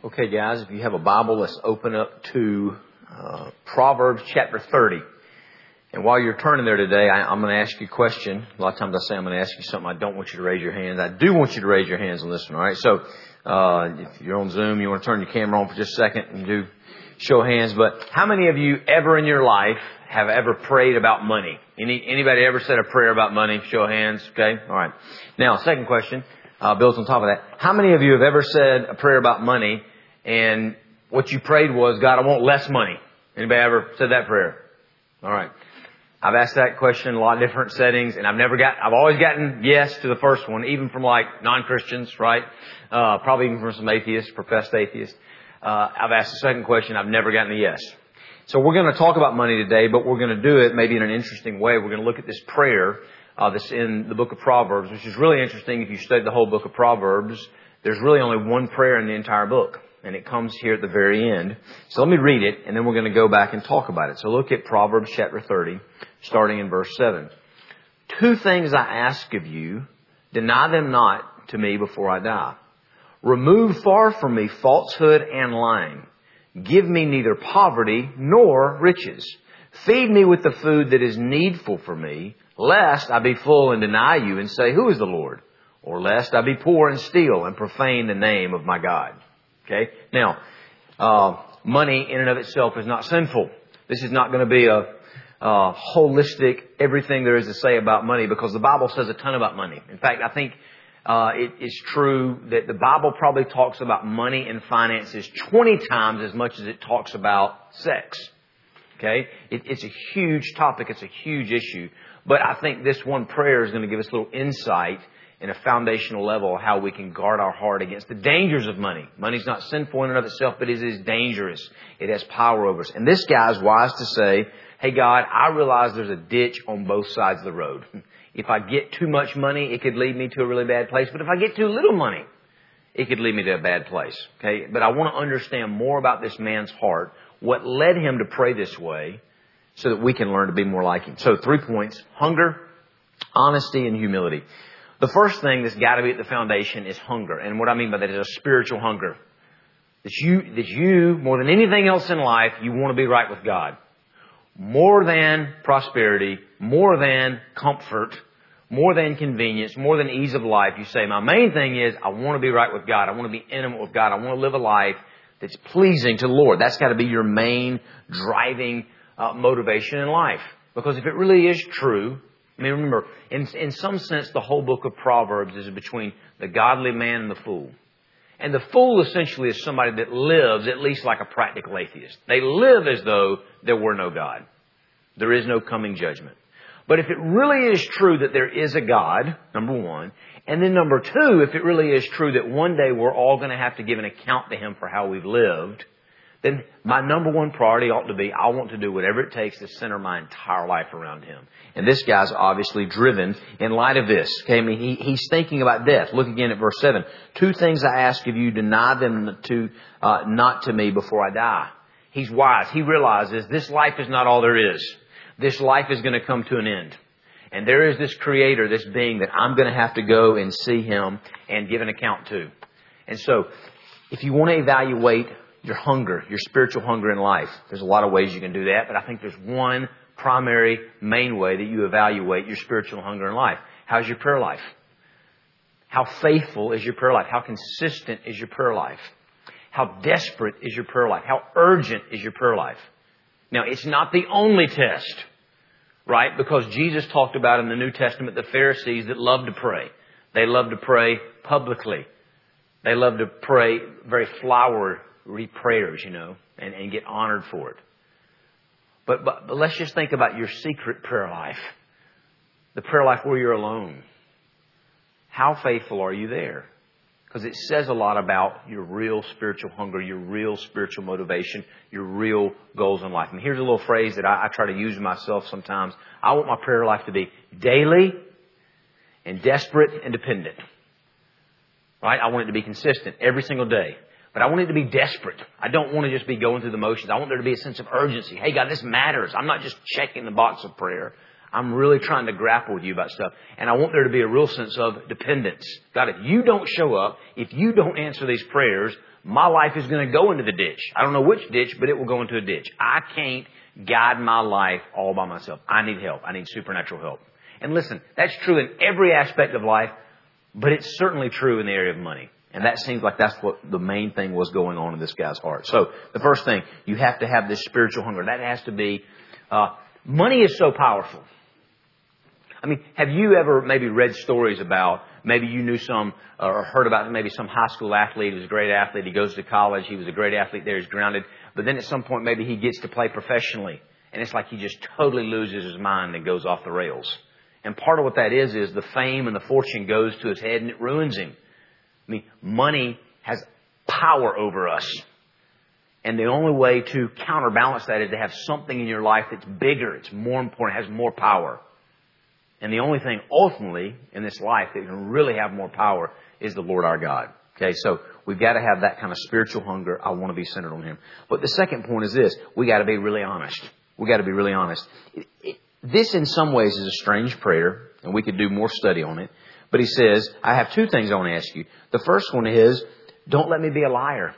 Okay, guys, if you have a Bible, let's open up to Proverbs chapter 30. And while you're turning there today, I'm going to ask you a question. A lot of times I say I'm going to ask you something. I don't want you to raise your hands. I do want you to raise your hands on this one, all right? So if you're on Zoom, you want to turn your camera on for just a second and do show of hands. But how many of you ever in your life have ever prayed about money? Anybody ever said a prayer about money? Show of hands, okay? All right. Now, second question, built on top of that. How many of you have ever said a prayer about money and what you prayed was, God, I want less money? Anybody ever said that prayer? All right. I've asked that question in a lot of different settings, and I've always gotten yes to the first one, even from like non-Christians, right? Probably even from some atheists, professed atheists. I've asked the second question, I've never gotten a yes. So we're going to talk about money today, but we're going to do it maybe in an interesting way. We're going to look at this prayer that's in the book of Proverbs, which is really interesting. If you study the whole book of Proverbs, there's really only one prayer in the entire book. And it comes here at the very end. So let me read it, and then we're going to go back and talk about it. So look at Proverbs chapter 30, starting in verse 7. 2 things I ask of you, deny them not to me before I die. Remove far from me falsehood and lying. Give me neither poverty nor riches. Feed me with the food that is needful for me, lest I be full and deny you and say, who is the Lord? Or lest I be poor and steal and profane the name of my God. Okay. Now, money in and of itself is not sinful. This is not going to be a holistic everything there is to say about money, because the Bible says a ton about money. In fact, I think it is true that the Bible probably talks about money and finances 20 times as much as it talks about sex. Okay. It's a huge topic. It's a huge issue. But I think this one prayer is going to give us a little insight in a foundational level how we can guard our heart against the dangers of money. Money's not sinful in and of itself, but it is dangerous. It has power over us. And this guy's wise to say, hey God, I realize there's a ditch on both sides of the road. If I get too much money, it could lead me to a really bad place. But if I get too little money, it could lead me to a bad place. Okay. But I want to understand more about this man's heart, what led him to pray this way, so that we can learn to be more like him. So 3 points: hunger, honesty, and humility. The first thing that's got to be at the foundation is hunger. And what I mean by that is a spiritual hunger. That you, more than anything else in life, you want to be right with God. More than prosperity, more than comfort, more than convenience, more than ease of life. You say, my main thing is I want to be right with God. I want to be intimate with God. I want to live a life that's pleasing to the Lord. That's got to be your main driving motivation in life. Because if it really is true, I mean, remember, in some sense, the whole book of Proverbs is between the godly man and the fool. And the fool essentially is somebody that lives at least like a practical atheist. They live as though there were no God. There is no coming judgment. But if it really is true that there is a God, number one, and then number two, if it really is true that one day we're all going to have to give an account to Him for how we've lived, then my number one priority ought to be, I want to do whatever it takes to center my entire life around Him. And this guy's obviously driven in light of this. Okay, I mean, he's thinking about death. Look again at verse 7. 2 things I ask of you, deny them not to me before I die. He's wise. He realizes this life is not all there is. This life is going to come to an end. And there is this Creator, this being that I'm going to have to go and see Him and give an account to. And so, if you want to evaluate your hunger, your spiritual hunger in life, there's a lot of ways you can do that, but I think there's one primary, main way that you evaluate your spiritual hunger in life. How's your prayer life? How faithful is your prayer life? How consistent is your prayer life? How desperate is your prayer life? How urgent is your prayer life? Now, it's not the only test, right? Because Jesus talked about in the New Testament the Pharisees that loved to pray. They loved to pray publicly. They loved to pray very flowery prayers, and get honored for it. But let's just think about your secret prayer life. The prayer life where you're alone. How faithful are you there? Because it says a lot about your real spiritual hunger, your real spiritual motivation, your real goals in life. And here's a little phrase that I try to use myself sometimes. I want my prayer life to be daily and desperate and dependent. Right? I want it to be consistent every single day. But I want it to be desperate. I don't want to just be going through the motions. I want there to be a sense of urgency. Hey, God, this matters. I'm not just checking the box of prayer. I'm really trying to grapple with you about stuff. And I want there to be a real sense of dependence. God, if you don't show up, if you don't answer these prayers, my life is going to go into the ditch. I don't know which ditch, but it will go into a ditch. I can't guide my life all by myself. I need help. I need supernatural help. And listen, that's true in every aspect of life, but it's certainly true in the area of money. And that seems like that's what the main thing was going on in this guy's heart. So the first thing, you have to have this spiritual hunger. That has to be, money is so powerful. I mean, have you ever maybe read stories about, maybe you knew some or heard about maybe some high school athlete who's a great athlete. He goes to college. He was a great athlete there. He's grounded. But then at some point, maybe he gets to play professionally. And it's like he just totally loses his mind and goes off the rails. And part of what that is the fame and the fortune goes to his head and it ruins him. I mean, money has power over us. And the only way to counterbalance that is to have something in your life that's bigger, it's more important, has more power. And the only thing ultimately in this life that can really have more power is the Lord our God. Okay, so we've got to have that kind of spiritual hunger. I want to be centered on Him. But the second point is this. We got to be really honest. We got to be really honest. This in some ways is a strange prayer, and we could do more study on it. But he says, I have two things I want to ask you. The first one is, don't let me be a liar.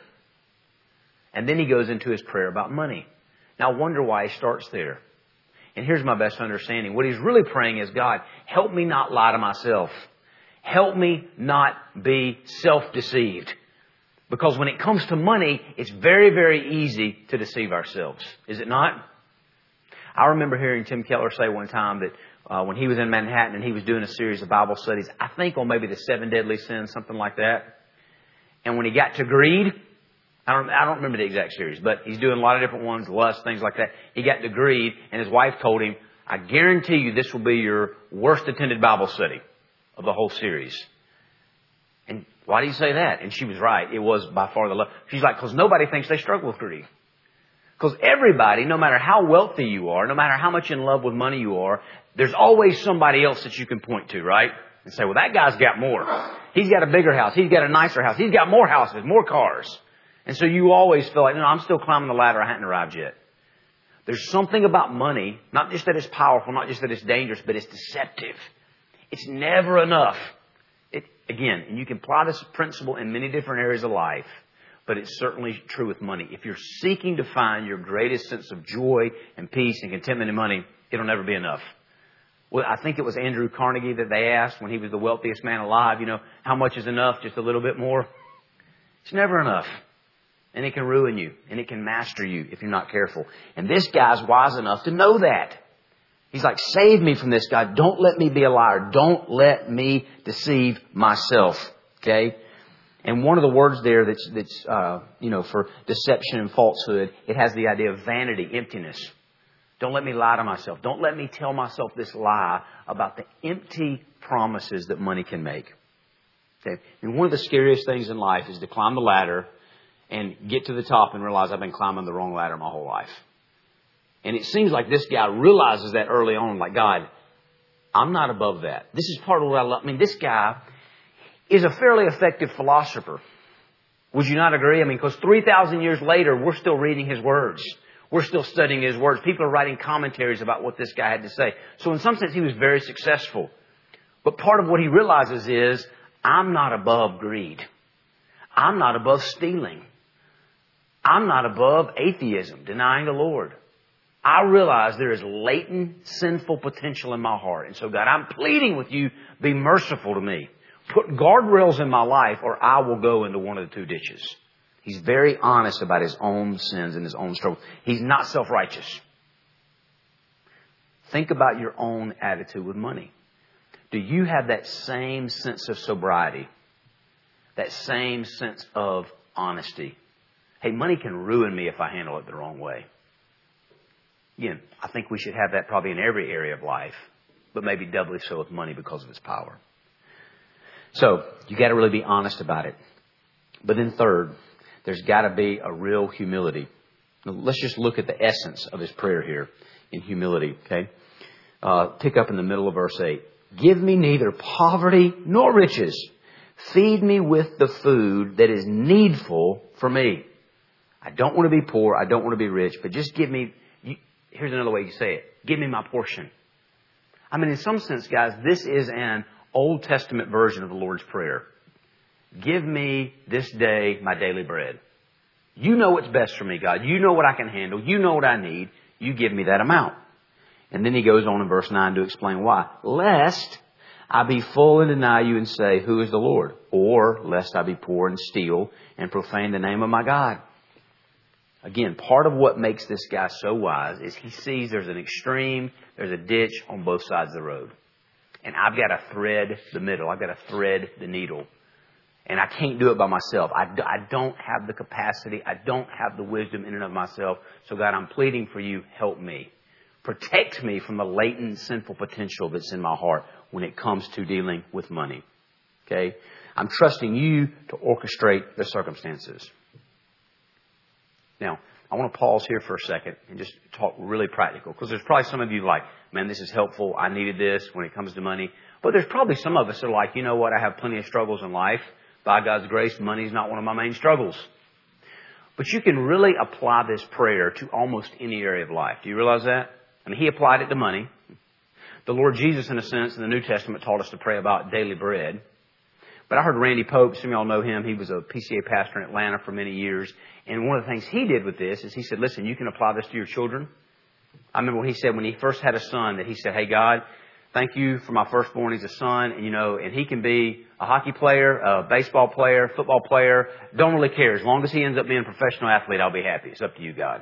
And then he goes into his prayer about money. Now I wonder why he starts there. And here's my best understanding. What he's really praying is, God, help me not lie to myself. Help me not be self-deceived. Because when it comes to money, it's very, very easy to deceive ourselves. Is it not? I remember hearing Tim Keller say one time that when he was in Manhattan and he was doing a series of Bible studies, I think on maybe the 7 deadly sins, something like that. And when he got to greed, I don't remember the exact series, but he's doing a lot of different ones, lust, things like that. He got to greed, and his wife told him, I guarantee you this will be your worst attended Bible study of the whole series. And why did he say that? And she was right. It was by far the love. She's like, because nobody thinks they struggle with greed. Because everybody, no matter how wealthy you are, no matter how much in love with money you are, there's always somebody else that you can point to, right? And say, well, that guy's got more. He's got a bigger house. He's got a nicer house. He's got more houses, more cars. And so you always feel like, no, I'm still climbing the ladder. I hadn't arrived yet. There's something about money, not just that it's powerful, not just that it's dangerous, but it's deceptive. It's never enough. Again, and you can apply this principle in many different areas of life, but it's certainly true with money. If you're seeking to find your greatest sense of joy and peace and contentment in money, it'll never be enough. Well, I think it was Andrew Carnegie that they asked when he was the wealthiest man alive, how much is enough? Just a little bit more? It's never enough. And it can ruin you. And it can master you if you're not careful. And this guy's wise enough to know that. He's like, save me from this guy. Don't let me be a liar. Don't let me deceive myself. Okay? And one of the words there that's for deception and falsehood, it has the idea of vanity, emptiness. Don't let me lie to myself. Don't let me tell myself this lie about the empty promises that money can make. Okay? And one of the scariest things in life is to climb the ladder and get to the top and realize I've been climbing the wrong ladder my whole life. And it seems like this guy realizes that early on, like, God, I'm not above that. This is part of what I love. I mean, this guy is a fairly effective philosopher. Would you not agree? Because 3,000 years later, we're still reading his words. We're still studying his words. People are writing commentaries about what this guy had to say. So in some sense, he was very successful. But part of what he realizes is, I'm not above greed. I'm not above stealing. I'm not above atheism, denying the Lord. I realize there is latent sinful potential in my heart. And so, God, I'm pleading with you, be merciful to me. Put guardrails in my life or I will go into one of the two ditches. He's very honest about his own sins and his own struggle. He's not self-righteous. Think about your own attitude with money. Do you have that same sense of sobriety? That same sense of honesty? Hey, money can ruin me if I handle it the wrong way. Again, I think we should have that probably in every area of life, but maybe doubly so with money because of its power. So, you got to really be honest about it. But then third, there's got to be a real humility. Now, let's just look at the essence of his prayer here in humility, okay? Pick up in the middle of verse 8. Give me neither poverty nor riches. Feed me with the food that is needful for me. I don't want to be poor. I don't want to be rich. But just give me, here's another way you say it. Give me my portion. I mean, in some sense, guys, this is an Old Testament version of the Lord's Prayer. Give me this day my daily bread. You know what's best for me, God. You know what I can handle. You know what I need. You give me that amount. And then he goes on in verse 9 to explain why. Lest I be full and deny you and say, who is the Lord? Or lest I be poor and steal and profane the name of my God. Again, part of what makes this guy so wise is he sees there's an extreme, there's a ditch on both sides of the road. And I've got to thread the middle. I've got to thread the needle. And I can't do it by myself. I don't have the capacity. I don't have the wisdom in and of myself. So God, I'm pleading for you, help me. Protect me from the latent sinful potential that's in my heart when it comes to dealing with money. Okay? I'm trusting you to orchestrate the circumstances. Now, I want to pause here for a second and just talk really practical. Because there's probably some of you like, man, this is helpful. I needed this when it comes to money. But there's probably some of us that are like, you know what? I have plenty of struggles in life. By God's grace, money is not one of my main struggles. But you can really apply this prayer to almost any area of life. Do you realize that? I mean, he applied it to money. The Lord Jesus, in a sense, in the New Testament taught us to pray about daily bread. But I heard Randy Pope, some of y'all know him. He was a PCA pastor in Atlanta for many years. And one of the things he did with this is he said, listen, you can apply this to your children. I remember when he said, when he first had a son, that he said, hey, God, thank you for my firstborn. He's a son, and he can be a hockey player, a baseball player, football player. Don't really care. As long as he ends up being a professional athlete, I'll be happy. It's up to you, God.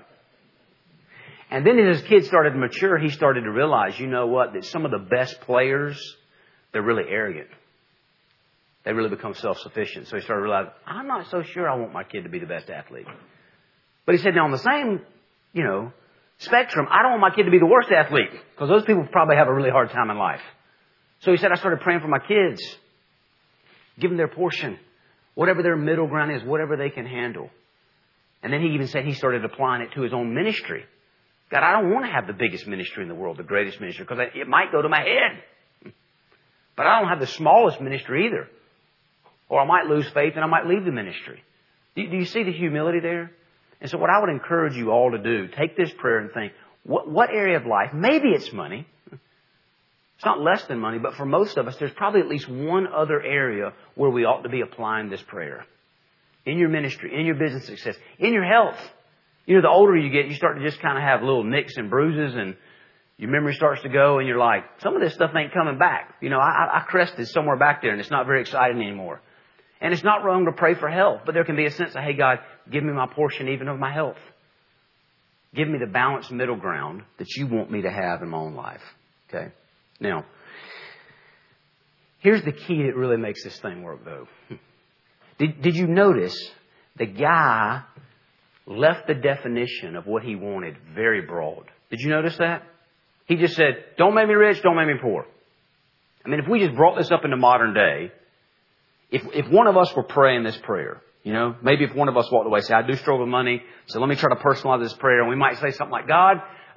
And then as his kids started to mature, he started to realize, you know what, that some of the best players, they're really arrogant. They really become self-sufficient. So he started to realize, I'm not so sure I want my kid to be the best athlete. But he said, now on the same, spectrum, I don't want my kid to be the worst athlete, because those people probably have a really hard time in life. So he said, I started praying for my kids. Give them their portion. Whatever their middle ground is, whatever they can handle. And then he even said he started applying it to his own ministry. God, I don't want to have the biggest ministry in the world, the greatest ministry, because it might go to my head. But I don't have the smallest ministry either. Or I might lose faith and I might leave the ministry. Do you see the humility there? And so what I would encourage you all to do, take this prayer and think, what area of life, maybe it's money. It's not less than money, but for most of us, there's probably at least one other area where we ought to be applying this prayer. In your ministry, in your business success, in your health. The older you get, you start to just kind of have little nicks and bruises, and your memory starts to go, and you're like, some of this stuff ain't coming back. I crested somewhere back there, and it's not very exciting anymore. And it's not wrong to pray for health, but there can be a sense of, hey, God, give me my portion even of my health. Give me the balanced middle ground that you want me to have in my own life. Okay? Now, here's the key that really makes this thing work, though. Did you notice the guy left the definition of what he wanted very broad? Did you notice that? He just said, don't make me rich, don't make me poor. I mean, if we just brought this up into modern day, if one of us were praying this prayer, maybe if one of us walked away and said, I do struggle with money, so let me try to personalize this prayer, and we might say something like, God,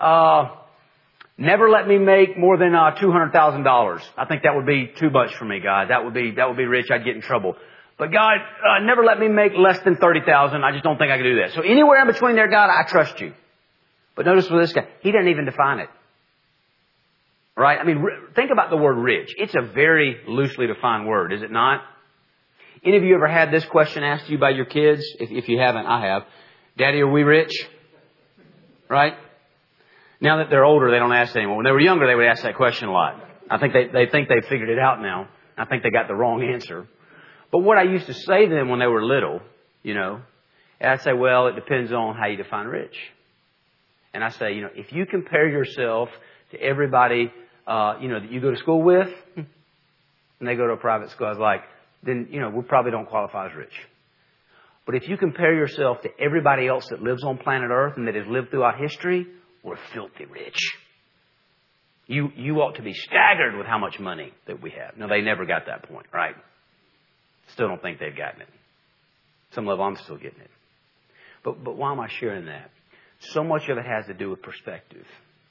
never let me make more than $200,000. I think that would be too much for me, God. That would be rich. I'd get in trouble. But God, never let me make less than $30,000. I just don't think I can do that. So anywhere in between there, God, I trust you. But notice with this guy, he doesn't even define it. Right? I mean, think about the word rich. It's a very loosely defined word, is it not? Any of you ever had this question asked to you by your kids? If you haven't, I have. Daddy, are we rich? Right? Now that they're older, they don't ask that anymore. When they were younger, they would ask that question a lot. I think they think they've figured it out now. I think they got the wrong answer. But what I used to say to them when they were little, I'd say, well, it depends on how you define rich. And I say, if you compare yourself to everybody, that you go to school with, and they go to a private school, I was like, then, we probably don't qualify as rich. But if you compare yourself to everybody else that lives on planet Earth and that has lived throughout history, we're filthy rich. You ought to be staggered with how much money that we have. Now, they never got that point, right? Still don't think they've gotten it. Some level, I'm still getting it. But why am I sharing that? So much of it has to do with perspective.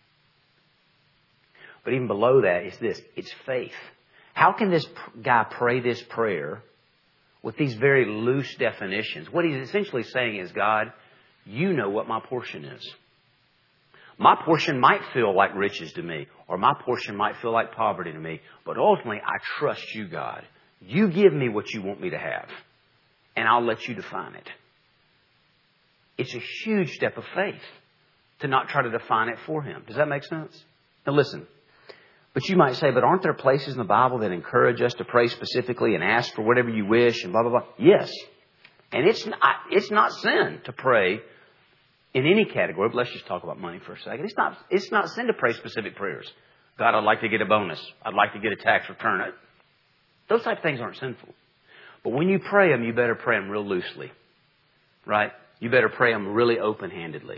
But even below that is this. It's faith. How can this guy pray this prayer with these very loose definitions? What he's essentially saying is, God, you know what my portion is. My portion might feel like riches to me, or my portion might feel like poverty to me, but ultimately I trust you, God. You give me what you want me to have, and I'll let you define it. It's a huge step of faith to not try to define it for Him. Does that make sense? Now listen, but you might say, but aren't there places in the Bible that encourage us to pray specifically and ask for whatever you wish and blah, blah, blah? Yes. And it's not sin to pray in any category, but let's just talk about money for a second. It's not sin to pray specific prayers. God, I'd like to get a bonus. I'd like to get a tax return. Those type of things aren't sinful. But when you pray them, you better pray them real loosely. Right? You better pray them really open-handedly.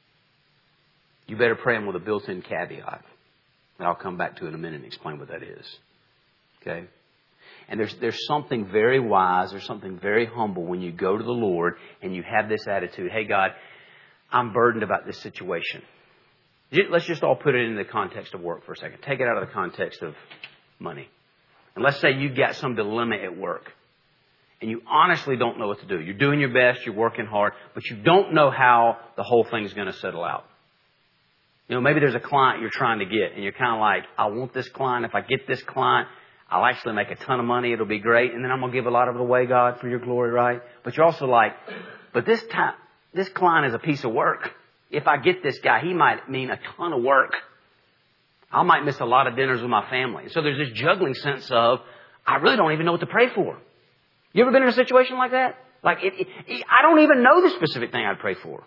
You better pray them with a built-in caveat. And I'll come back to it in a minute and explain what that is. Okay? And there's something very wise, there's something very humble when you go to the Lord and you have this attitude, hey God, I'm burdened about this situation. Let's just all put it in the context of work for a second. Take it out of the context of money. And let's say you've got some dilemma at work. And you honestly don't know what to do. You're doing your best, you're working hard, but you don't know how the whole thing's going to settle out. You know, maybe there's a client you're trying to get, and you're kind of like, I want this client. If I get this client, I'll actually make a ton of money. It'll be great. And then I'm going to give a lot of it away, God, for your glory, right? But you're also like, but this client is a piece of work. If I get this guy, he might mean a ton of work. I might miss a lot of dinners with my family. So there's this juggling sense of, I really don't even know what to pray for. You ever been in a situation like that? Like, I don't even know the specific thing I'd pray for.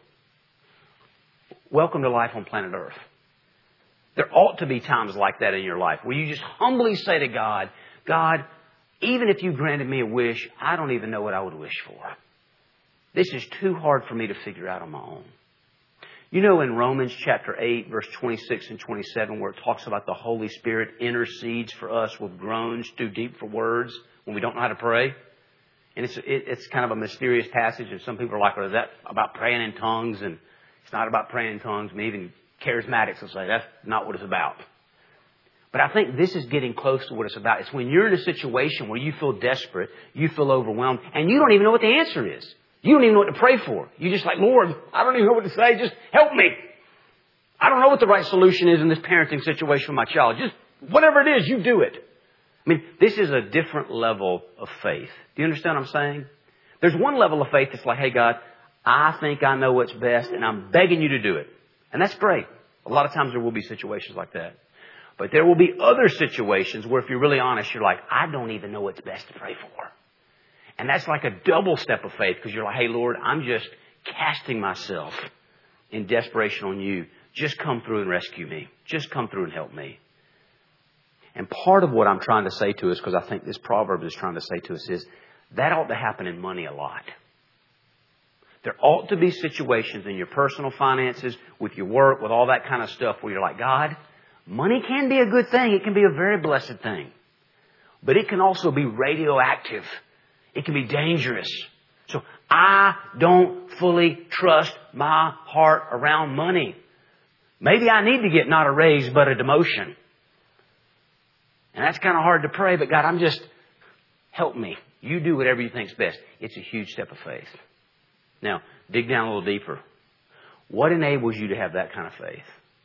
Welcome to life on planet Earth. There ought to be times like that in your life where you just humbly say to God, God, even if you granted me a wish, I don't even know what I would wish for. This is too hard for me to figure out on my own. You know, in Romans chapter 8, verse 26 and 27, where it talks about the Holy Spirit intercedes for us with groans too deep for words when we don't know how to pray. And it's kind of a mysterious passage, and some people are like, well, is that about praying in tongues? And it's not about praying in tongues. I mean, even charismatics will say that's not what it's about. But I think this is getting close to what it's about. It's when you're in a situation where you feel desperate, you feel overwhelmed, and you don't even know what the answer is. You don't even know what to pray for. You're just like, Lord, I don't even know what to say. Just help me. I don't know what the right solution is in this parenting situation with my child. Just whatever it is, you do it. I mean, this is a different level of faith. Do you understand what I'm saying? There's one level of faith that's like, hey, God, I think I know what's best, and I'm begging you to do it. And that's great. A lot of times there will be situations like that. But there will be other situations where if you're really honest, you're like, I don't even know what's best to pray for. And that's like a double step of faith because you're like, hey, Lord, I'm just casting myself in desperation on you. Just come through and rescue me. Just come through and help me. And part of what I'm trying to say to us, because I think this proverb is trying to say to us, is that ought to happen in money a lot. There ought to be situations in your personal finances, with your work, with all that kind of stuff where you're like, God, money can be a good thing. It can be a very blessed thing. But it can also be radioactive. It can be dangerous. So I don't fully trust my heart around money. Maybe I need to get not a raise, but a demotion. And that's kind of hard to pray, but God, help me. You do whatever you think's best. It's a huge step of faith. Now, dig down a little deeper. What enables you to have that kind of faith?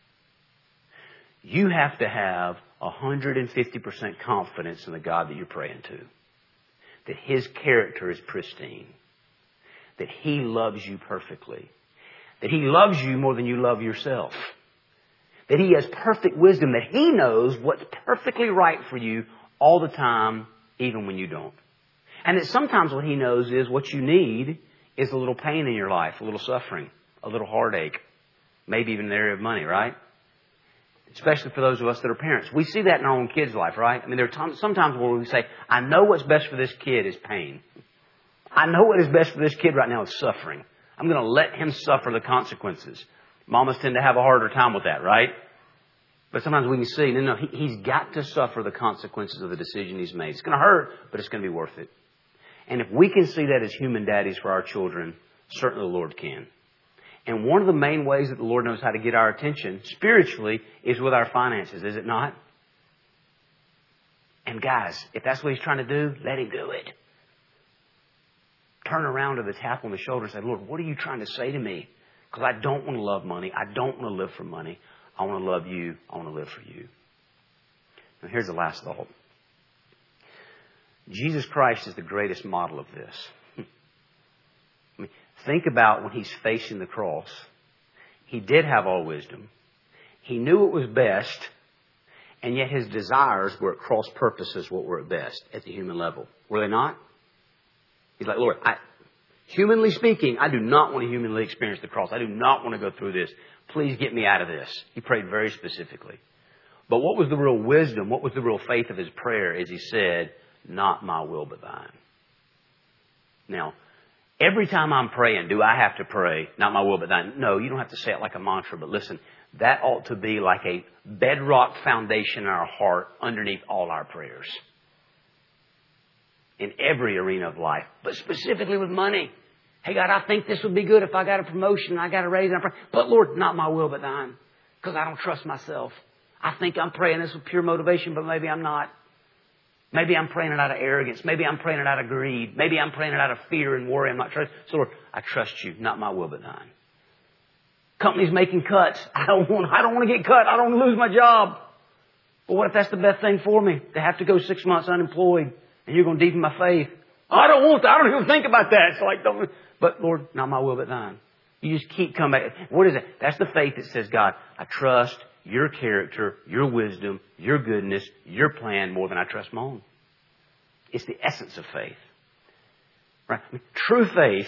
You have to have 150% confidence in the God that you're praying to. That His character is pristine. That He loves you perfectly. That He loves you more than you love yourself. That He has perfect wisdom. That He knows what's perfectly right for you all the time, even when you don't. And that sometimes what He knows is what you need is a little pain in your life, a little suffering, a little heartache, maybe even in the area of money, right? Especially for those of us that are parents. We see that in our own kids' life, right? I mean, there are sometimes where we say, I know what's best for this kid is pain. I know what is best for this kid right now is suffering. I'm going to let him suffer the consequences. Mamas tend to have a harder time with that, right? But sometimes we can see, no, he's got to suffer the consequences of the decision he's made. It's going to hurt, but it's going to be worth it. And if we can see that as human daddies for our children, certainly the Lord can. And one of the main ways that the Lord knows how to get our attention spiritually is with our finances, is it not? And guys, if that's what He's trying to do, let Him do it. Turn around to the tap on the shoulder and say, Lord, what are you trying to say to me? Because I don't want to love money. I don't want to live for money. I want to love you. I want to live for you. Now here's the last thought. Jesus Christ is the greatest model of this. I mean, think about when He's facing the cross. He did have all wisdom. He knew it was best. And yet His desires were at cross purposes what were at best at the human level. Were they not? He's like, Lord, humanly speaking, I do not want to humanly experience the cross. I do not want to go through this. Please get me out of this. He prayed very specifically. But what was the real wisdom? What was the real faith of His prayer? As He said, not my will but thine. Now, every time I'm praying, do I have to pray, not my will but thine? No, you don't have to say it like a mantra, but listen, that ought to be like a bedrock foundation in our heart underneath all our prayers. In every arena of life, but specifically with money. Hey God, I think this would be good if I got a promotion, I got a raise, but Lord, not my will but thine. Because I don't trust myself. I think I'm praying this with pure motivation, but maybe I'm not. Maybe I'm praying it out of arrogance. Maybe I'm praying it out of greed. Maybe I'm praying it out of fear and worry. I'm not trusting. So Lord, I trust you, not my will but thine. Companies making cuts. I don't want to get cut. I don't want to lose my job. But what if that's the best thing for me? To have to go 6 months unemployed and you're going to deepen my faith. I don't want that. I don't even think about that. It's like, but Lord, not my will but thine. You just keep coming back. What is it? That's the faith that says, God, I trust your character, your wisdom, your goodness, your plan more than I trust my own. It's the essence of faith. Right? I mean, true faith,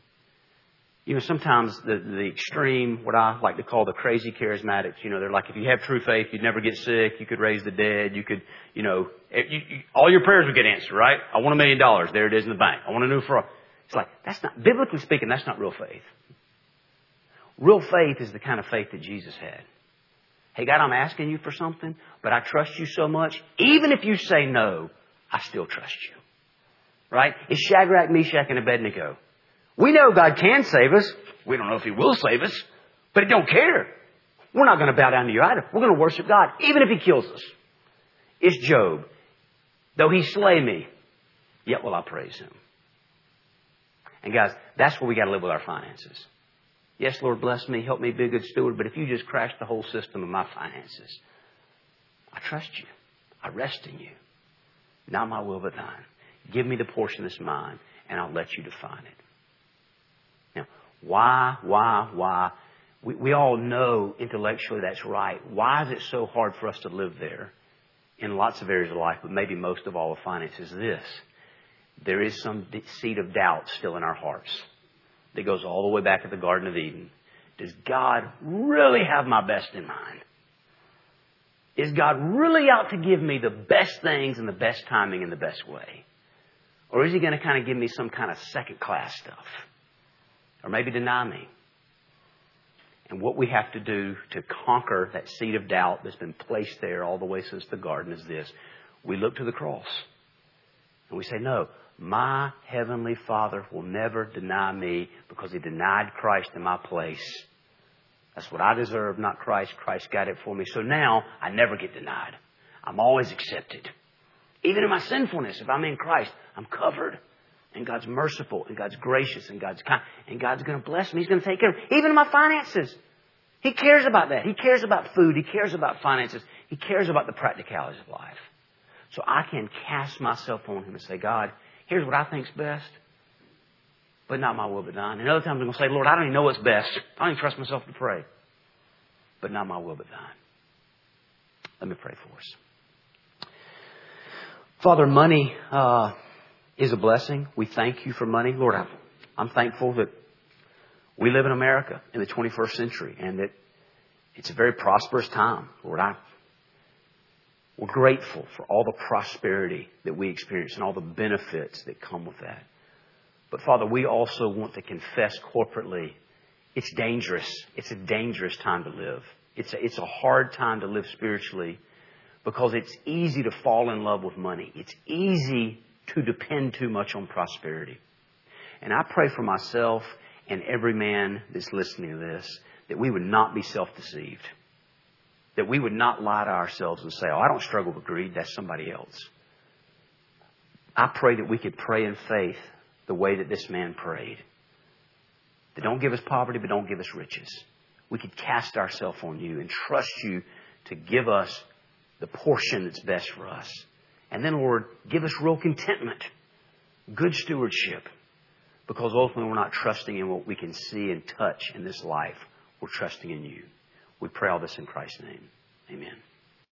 sometimes the extreme, what I like to call the crazy charismatics, they're like, if you have true faith, you'd never get sick, you could raise the dead, you could, all your prayers would get answered, right? I want $1 million. There it is in the bank. I want a new fro. It's like, that's not, biblically speaking, that's not real faith. Real faith is the kind of faith that Jesus had. Hey, God, I'm asking you for something, but I trust you so much. Even if you say no, I still trust you. Right? It's Shadrach, Meshach, and Abednego. We know God can save us. We don't know if He will save us, but He don't care. We're not going to bow down to you either. We're going to worship God, even if He kills us. It's Job. Though He slay me, yet will I praise Him. And guys, that's where we got to live with our finances. Yes, Lord, bless me, help me be a good steward, but if you just crash the whole system of my finances, I trust you. I rest in you. Not my will, but thine. Give me the portion that's mine, and I'll let you define it. Now, why? We all know intellectually that's right. Why is it so hard for us to live there in lots of areas of life, but maybe most of all of finances? This. There is some seed of doubt still in our hearts that goes all the way back to the Garden of Eden. Does God really have my best in mind? Is God really out to give me the best things and the best timing and the best way? Or is He going to kind of give me some kind of second-class stuff? Or maybe deny me? And what we have to do to conquer that seed of doubt that's been placed there all the way since the garden is this. We look to the cross. And we say, no, my Heavenly Father will never deny me because He denied Christ in my place. That's what I deserve, not Christ. Christ got it for me. So now I never get denied. I'm always accepted. Even in my sinfulness, if I'm in Christ, I'm covered. And God's merciful, and God's gracious, and God's kind. And God's going to bless me. He's going to take care of me. Even in my finances. He cares about that. He cares about food. He cares about finances. He cares about the practicalities of life. So I can cast myself on Him and say, God, here's what I think's best, but not my will but thine. And other times I'm going to say, Lord, I don't even know what's best. I don't even trust myself to pray, but not my will but thine. Let me pray for us. Father, money is a blessing. We thank you for money. Lord, I'm thankful that we live in America in the 21st century and that it's a very prosperous time. Lord, we're grateful for all the prosperity that we experience and all the benefits that come with that. But Father, we also want to confess corporately, it's dangerous. It's a dangerous time to live. It's a hard time to live spiritually because it's easy to fall in love with money. It's easy to depend too much on prosperity. And I pray for myself and every man that's listening to this that we would not be self-deceived. That we would not lie to ourselves and say, oh, I don't struggle with greed. That's somebody else. I pray that we could pray in faith the way that this man prayed. that don't give us poverty but don't give us riches. We could cast ourselves on You and trust You to give us the portion that's best for us. And then, Lord, give us real contentment, good stewardship, because ultimately we're not trusting in what we can see and touch in this life. We're trusting in You. We pray all this in Christ's name. Amen.